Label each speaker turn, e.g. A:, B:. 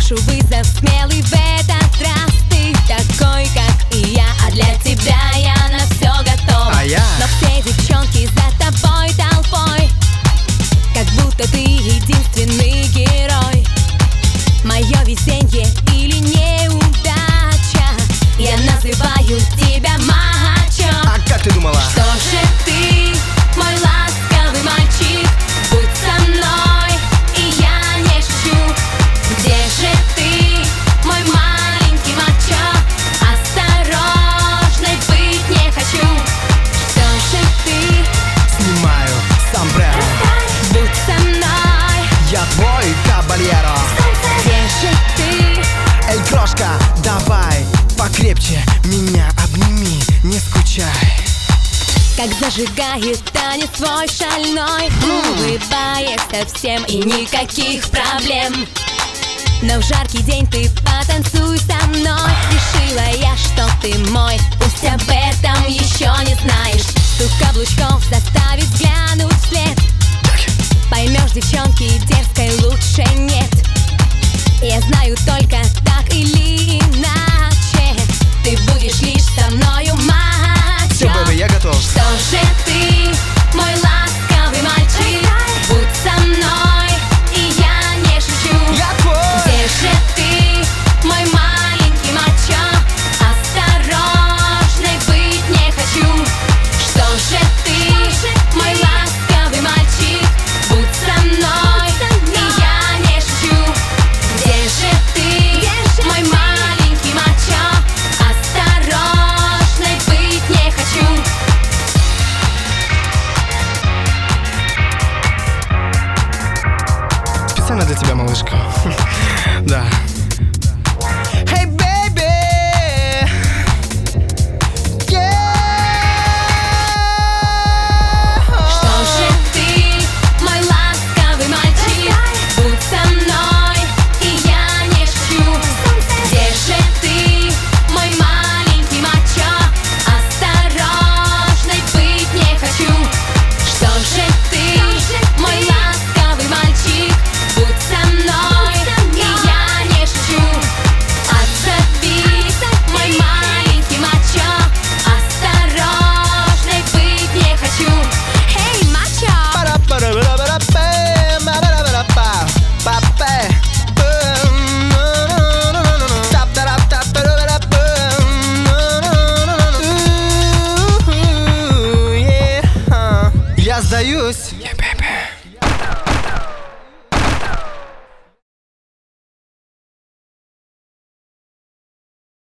A: брошу вызов смелый в этот раз. Ты такой, как и я, а для тебя я на все готова. Но все девчонки за тобой толпой, как будто ты единственный герой. Мое везенье или неудача, я называю тебя мачо.
B: А как ты думала?
A: Что же ты, мой ласковый мальчик, будь со мной, и я не шучу. Где же ты, мой маленький мачо? Осторожной быть не хочу. Что же ты?
B: Снимаю сомбреро.
A: Будь со мной.
B: Я твой кабальеро.
A: Где же ты?
B: Эй, крошка, давай покрепче меня обними, не скучай.
A: Как зажигает танец свой шальной, улыбаясь всем и никаких проблем. Но в жаркий день ты потанцуй со мной. Решила я, что ты мой, пусть об этом еще не знаешь. Стук каблучков заставит взглянуть вслед. Поймешь, девчонки, дерзкой лучше нет. Я знаю только так или иначе, ты будешь лишь со мною, мачо.
B: Все, бэби, я готов.
A: Что же ты, мой ласковый мальчик, будь со мной, и я не шучу.
B: Я твой.
A: Где же ты, мой маленький мачо? Осторожной быть не хочу. Что же ты, мой ласковый мальчик, будь со мной, и я не шучу. Где же ты, мой маленький мачо? Осторожной быть не хочу.
B: Специально для тебя, малышка. Да. Hey, baby.
A: Что же ты, мой ласковый мальчик, будь со мной, и я не шучу. Где же ты, мой маленький мачо? Осторожной быть не хочу. Что же ты, мой ласковый мальчик, будь со мной, и я не шучу. Отзовись, мой маленький мачо. Осторожной быть не хочу. Эй, мачо!
B: Я сдаюсь.